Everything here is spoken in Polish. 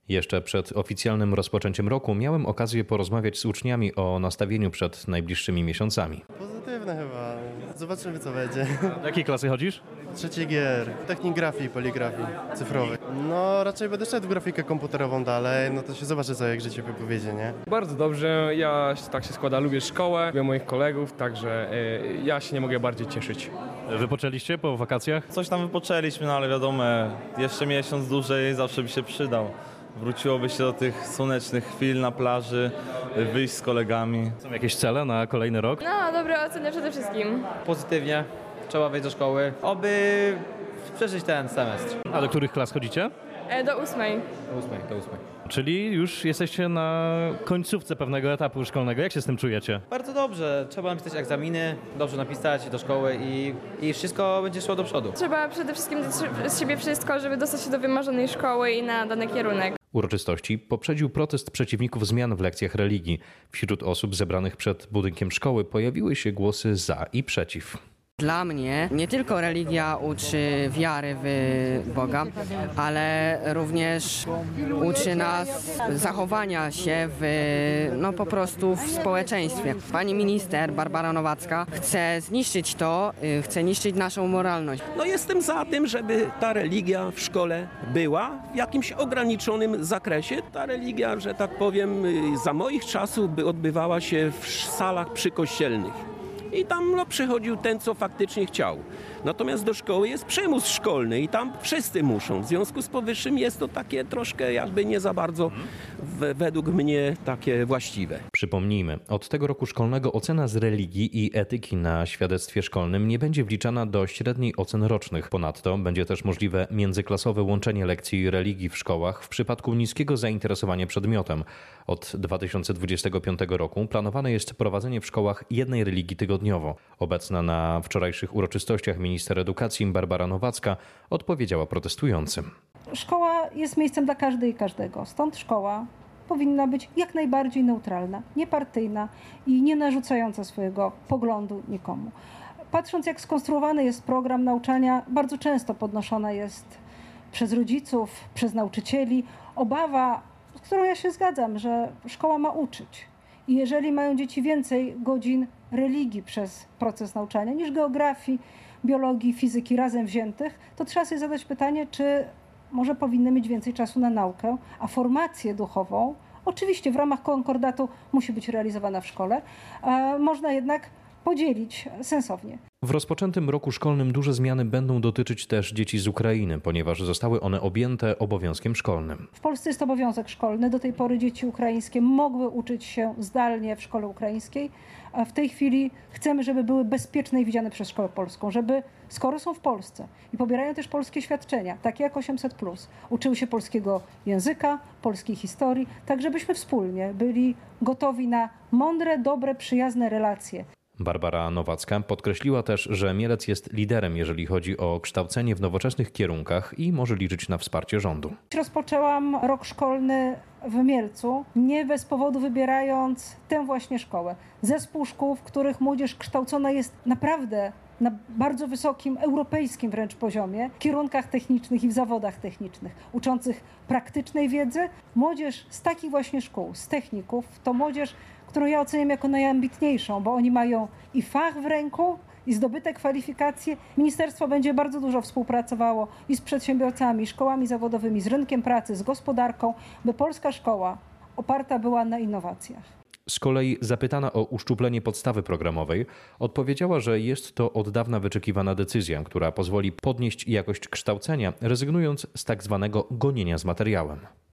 Jeszcze przed oficjalnym rozpoczęciem roku miałem okazję porozmawiać z uczniami o nastawieniu przed najbliższymi miesiącami. Pozytywne chyba. Zobaczymy, co będzie. Do jakiej klasy chodzisz? 3 GR. Technik grafii, poligrafii cyfrowej. No raczej będę szedł w grafikę komputerową dalej, no to się zobaczy, co jak życie wypowiedzie, nie? Bardzo dobrze, ja tak się składa, lubię szkołę, lubię moich kolegów, także ja się nie mogę bardziej cieszyć. Wypoczęliście po wakacjach? Coś tam wypoczęliśmy, no ale wiadomo, jeszcze miesiąc dłużej zawsze by się przydał. Wróciłoby się do tych słonecznych chwil na plaży, wyjść z kolegami. Są jakieś cele na kolejny rok? No, dobre oceny przede wszystkim. Pozytywnie, trzeba wejść do szkoły, oby przeżyć ten semestr. A do których klas chodzicie? Do 8. Do 8. Czyli już jesteście na końcówce pewnego etapu szkolnego. Jak się z tym czujecie? Bardzo dobrze, trzeba napisać egzaminy, dobrze napisać do szkoły i wszystko będzie szło do przodu. Trzeba przede wszystkim dać z siebie wszystko, żeby dostać się do wymarzonej szkoły i na dany kierunek. Uroczystości poprzedził protest przeciwników zmian w lekcjach religii. Wśród osób zebranych przed budynkiem szkoły pojawiły się głosy za i przeciw. Dla mnie nie tylko religia uczy wiary w Boga, ale również uczy nas zachowania się po prostu w społeczeństwie. Pani minister Barbara Nowacka chce zniszczyć to, chce niszczyć naszą moralność. No jestem za tym, żeby ta religia w szkole była w jakimś ograniczonym zakresie. Ta religia, że tak powiem, za moich czasów odbywała się w salach przykościelnych. I tam przychodził ten, co faktycznie chciał. Natomiast do szkoły jest przymus szkolny i tam wszyscy muszą. W związku z powyższym jest to takie troszkę jakby nie za bardzo według mnie takie właściwe. Przypomnijmy, od tego roku szkolnego ocena z religii i etyki na świadectwie szkolnym nie będzie wliczana do średniej ocen rocznych. Ponadto będzie też możliwe międzyklasowe łączenie lekcji religii w szkołach w przypadku niskiego zainteresowania przedmiotem. Od 2025 roku planowane jest prowadzenie w szkołach jednej religii tygodniowo. Obecna na wczorajszych uroczystościach minister edukacji Barbara Nowacka odpowiedziała protestującym. Szkoła jest miejscem dla każdej i każdego. Stąd szkoła powinna być jak najbardziej neutralna, niepartyjna i nie narzucająca swojego poglądu nikomu. Patrząc, jak skonstruowany jest program nauczania, bardzo często podnoszona jest przez rodziców, przez nauczycieli obawa, z którą ja się zgadzam, że szkoła ma uczyć. I jeżeli mają dzieci więcej godzin religii przez proces nauczania niż geografii, biologii, fizyki razem wziętych, to trzeba sobie zadać pytanie, czy może powinny mieć więcej czasu na naukę, a formację duchową, oczywiście w ramach konkordatu musi być realizowana w szkole, można jednak podzielić sensownie. W rozpoczętym roku szkolnym duże zmiany będą dotyczyć też dzieci z Ukrainy, ponieważ zostały one objęte obowiązkiem szkolnym. W Polsce jest obowiązek szkolny. Do tej pory dzieci ukraińskie mogły uczyć się zdalnie w szkole ukraińskiej. A w tej chwili chcemy, żeby były bezpieczne i widziane przez szkołę polską, żeby skoro są w Polsce i pobierają też polskie świadczenia, takie jak 800+, uczyły się polskiego języka, polskiej historii, tak żebyśmy wspólnie byli gotowi na mądre, dobre, przyjazne relacje. Barbara Nowacka podkreśliła też, że Mielec jest liderem, jeżeli chodzi o kształcenie w nowoczesnych kierunkach i może liczyć na wsparcie rządu. Rozpoczęłam rok szkolny w Mielcu, nie bez powodu wybierając tę właśnie szkołę. Zespół szkół, w których młodzież kształcona jest naprawdę na bardzo wysokim, europejskim wręcz poziomie, w kierunkach technicznych i w zawodach technicznych, uczących praktycznej wiedzy. Młodzież z takich właśnie szkół, z techników, to młodzież, którą ja oceniam jako najambitniejszą, bo oni mają i fach w ręku, i zdobyte kwalifikacje. Ministerstwo będzie bardzo dużo współpracowało i z przedsiębiorcami, szkołami zawodowymi, z rynkiem pracy, z gospodarką, by polska szkoła oparta była na innowacjach. Z kolei zapytana o uszczuplenie podstawy programowej, odpowiedziała, że jest to od dawna wyczekiwana decyzja, która pozwoli podnieść jakość kształcenia, rezygnując z tak zwanego gonienia z materiałem.